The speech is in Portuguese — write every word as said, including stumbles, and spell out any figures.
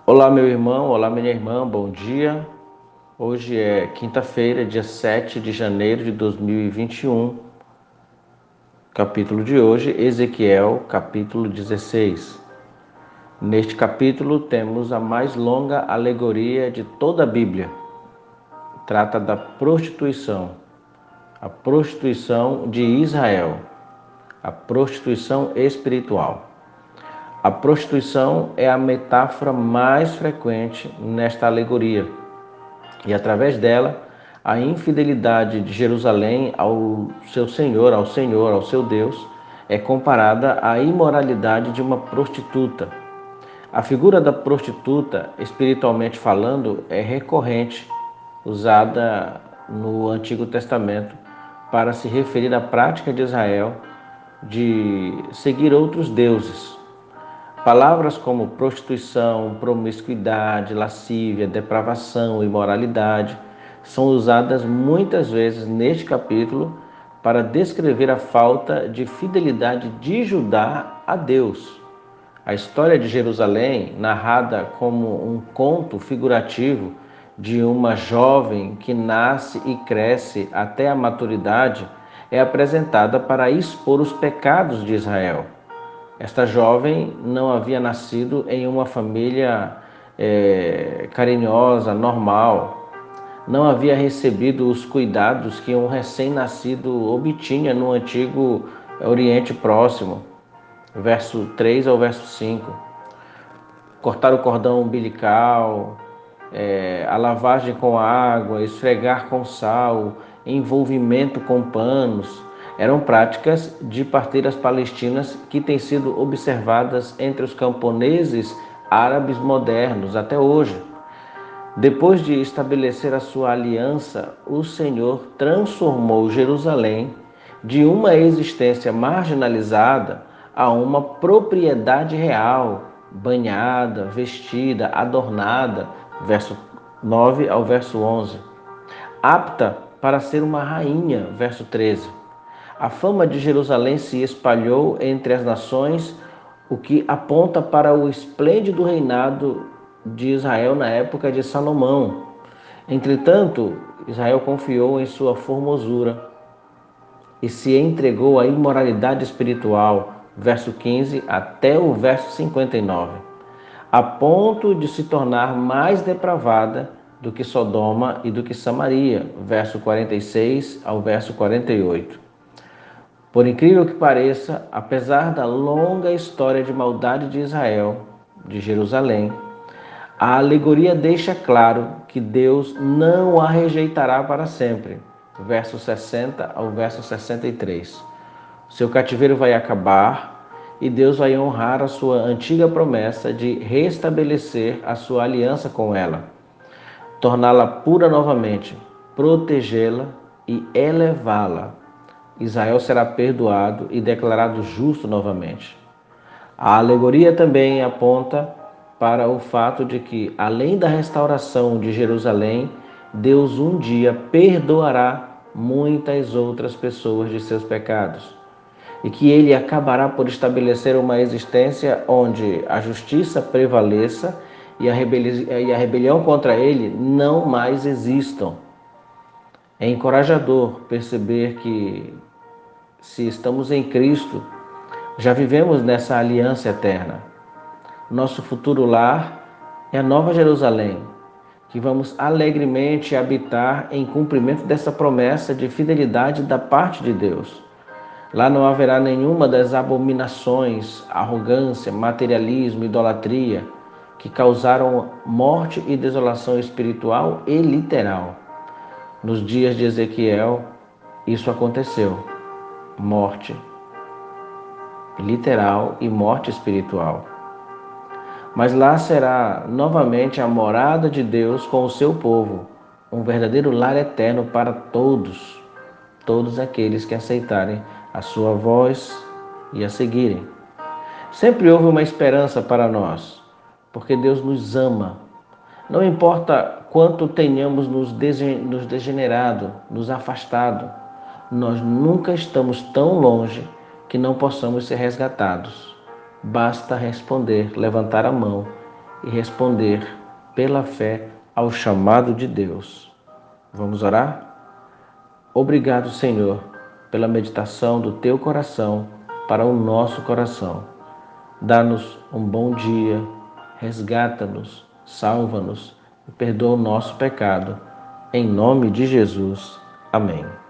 Olá, meu irmão, olá, minha irmã, bom dia. Hoje é quinta-feira, dia sete de janeiro de dois mil e vinte e um. Capítulo de hoje, Ezequiel, capítulo dezesseis. Neste capítulo temos a mais longa alegoria de toda a Bíblia. Trata da prostituição, a prostituição de Israel, a prostituição espiritual. A prostituição é a metáfora mais frequente nesta alegoria. E através dela, a infidelidade de Jerusalém ao seu Senhor, ao Senhor, ao seu Deus, é comparada à imoralidade de uma prostituta. A figura da prostituta, espiritualmente falando, é recorrente, usada no Antigo Testamento para se referir à prática de Israel de seguir outros deuses. Palavras como prostituição, promiscuidade, lascívia, depravação, imoralidade são usadas muitas vezes neste capítulo para descrever a falta de fidelidade de Judá a Deus. A história de Jerusalém, narrada como um conto figurativo de uma jovem que nasce e cresce até a maturidade, é apresentada para expor os pecados de Israel. Esta jovem não havia nascido em uma família é, carinhosa, normal. Não havia recebido os cuidados que um recém-nascido obtinha no antigo Oriente Próximo. Verso três ao verso cinco. Cortar o cordão umbilical, é, a lavagem com água, esfregar com sal, envolvimento com panos, eram práticas de parteiras palestinas que têm sido observadas entre os camponeses árabes modernos até hoje. Depois de estabelecer a sua aliança, o Senhor transformou Jerusalém de uma existência marginalizada a uma propriedade real, banhada, vestida, adornada, verso nove ao verso onze, apta para ser uma rainha, verso treze. A fama de Jerusalém se espalhou entre as nações, o que aponta para o esplêndido reinado de Israel na época de Salomão. Entretanto, Israel confiou em sua formosura e se entregou à imoralidade espiritual, verso quinze até o verso cinquenta e nove, a ponto de se tornar mais depravada do que Sodoma e do que Samaria, verso quarenta e seis ao verso quarenta e oito. Por incrível que pareça, apesar da longa história de maldade de Israel, de Jerusalém, a alegoria deixa claro que Deus não a rejeitará para sempre. Verso sessenta ao verso sessenta e três. Seu cativeiro vai acabar e Deus vai honrar a sua antiga promessa de restabelecer a sua aliança com ela, torná-la pura novamente, protegê-la e elevá-la. Israel será perdoado e declarado justo novamente. A alegoria também aponta para o fato de que, além da restauração de Jerusalém, Deus um dia perdoará muitas outras pessoas de seus pecados e que ele acabará por estabelecer uma existência onde a justiça prevaleça e a, rebeli- e a rebelião contra ele não mais existam. É encorajador perceber que, se estamos em Cristo, já vivemos nessa aliança eterna. Nosso futuro lar é a Nova Jerusalém, que vamos alegremente habitar em cumprimento dessa promessa de fidelidade da parte de Deus. Lá não haverá nenhuma das abominações, arrogância, materialismo, idolatria, que causaram morte e desolação espiritual e literal. Nos dias de Ezequiel, isso aconteceu. Morte literal e morte espiritual. Mas lá será novamente a morada de Deus com o seu povo, um verdadeiro lar eterno para todos, todos aqueles que aceitarem a sua voz e a seguirem. Sempre houve uma esperança para nós, porque Deus nos ama. Não importa quanto tenhamos nos degenerado, nos afastado, nós nunca estamos tão longe que não possamos ser resgatados. Basta responder, levantar a mão e responder pela fé ao chamado de Deus. Vamos orar? Obrigado, Senhor, pela meditação do Teu coração para o nosso coração. Dá-nos um bom dia, resgata-nos, salva-nos e perdoa o nosso pecado. Em nome de Jesus. Amém.